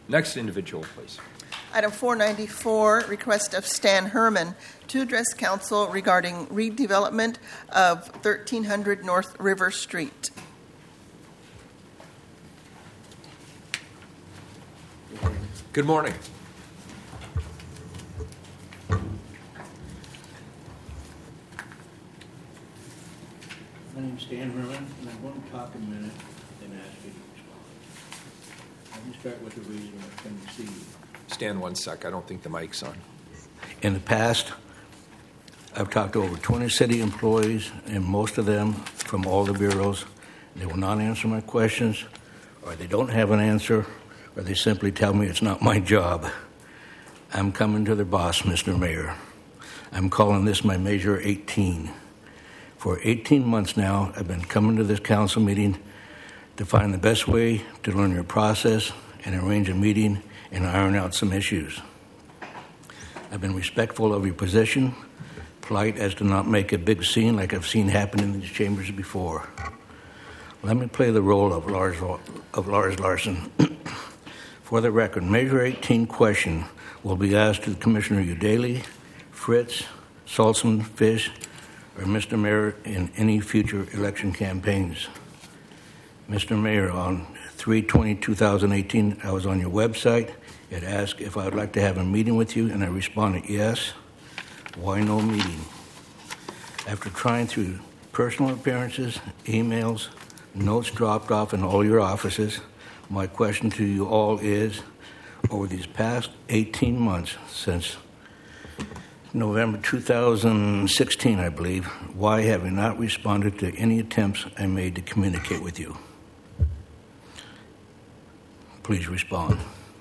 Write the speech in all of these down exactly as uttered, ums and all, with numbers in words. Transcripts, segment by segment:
Next individual, please. Item four ninety-four, request of Stan Herman to address council regarding redevelopment of thirteen hundred North River Street. Good morning. My name's Stan Herman, and I'm going to talk a minute and ask you to respond. Let me start with the reason I've come to see you. Stand one sec. I don't think the mic's on. In the past, I've talked to over twenty city employees, and most of them from all the bureaus. They will not answer my questions, or they don't have an answer, or they simply tell me it's not my job. I'm coming to their boss, Mister Mayor. I'm calling this my Measure eighteen. For eighteen months now, I've been coming to this council meeting to find the best way to learn your process and arrange a meeting and iron out some issues. I've been respectful of your position, polite as to not make a big scene like I've seen happen in these chambers before. Let me play the role of Lars, of Lars Larson. For the record, Measure eighteen question will be asked to Commissioner Udaley, Fritz, Saltzman, Fish, or Mister Mayor in any future election campaigns. Mister Mayor, on three twenty two thousand eighteen, I was on your website. It asked if I would like to have a meeting with you, and I responded yes. Why no meeting? After trying through personal appearances, emails, notes dropped off in all your offices, my question to you all is, over these past eighteen months since November two thousand sixteen, I believe, why have you not responded to any attempts I made to communicate with you? Please respond.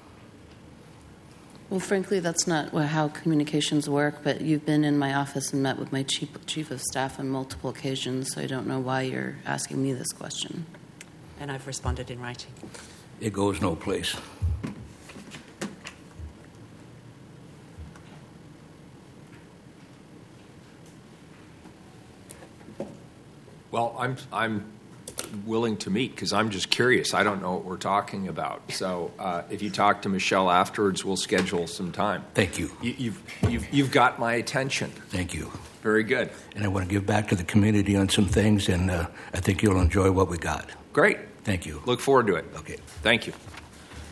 Well, frankly, that's not how communications work, but you've been in my office and met with my chief, chief of staff on multiple occasions, so I don't know why you're asking me this question. And I've responded in writing. It goes no place. Well, I'm I'm willing to meet because I'm just curious. I don't know what we're talking about. So uh, if you talk to Michelle afterwards, we'll schedule some time. Thank you. you you've, you've, you've got my attention. Thank you. Very good. And I want to give back to the community on some things, and uh, I think you'll enjoy what we got. Great. Thank you. Look forward to it. Okay. Thank you.